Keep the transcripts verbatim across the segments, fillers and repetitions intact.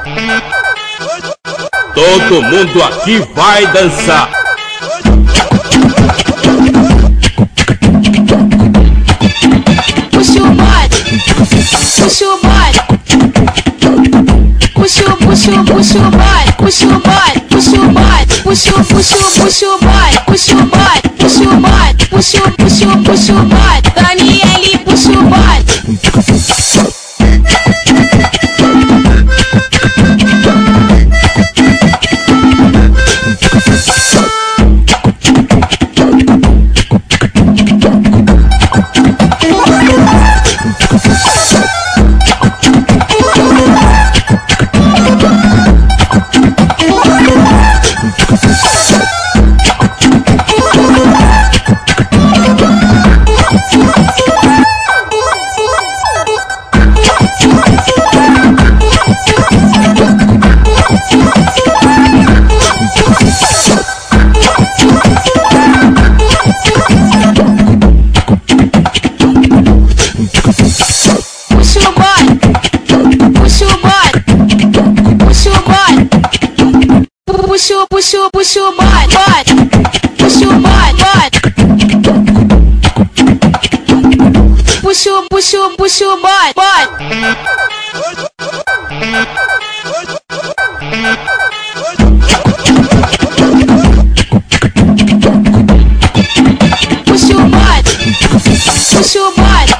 Todo mundo aqui vai dançar. Puxa o bode, puxa o bode, puxa o, puxa o, puxa o bode, puxa o bode, puxa o bode, puxa o, puxa o, puxa o bode, puxa o bode, puxa o bode, puxa o, puxa o, puxa o bode, Daniele puxa o bode. Puxa, puxa, puxa o bode, bode, puxa o bode, bode, puxa, puxa, puxa o bode, bode. Puxa o bode, puxa o bode,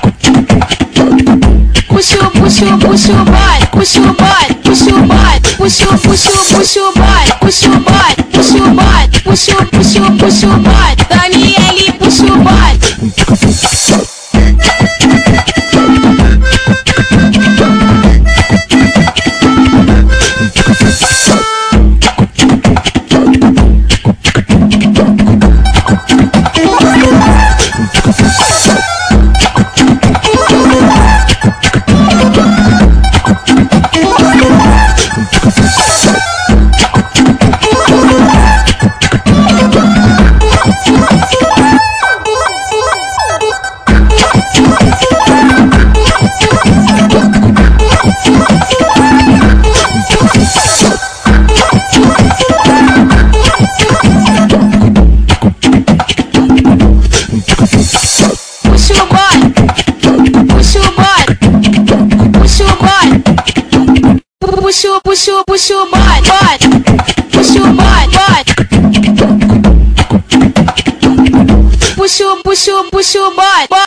puxa, puxa, puxa o bode, puxa o bode, puxa o bode, puxa, puxa, puxa o bode, puxa o bode, puxa o bode, puxa, puxa, puxa o bode, Daniele puxa o bode. Puxa, puxa, puxa o bode, bode, puxa o bode, bode, puxa, puxa, puxa o bode.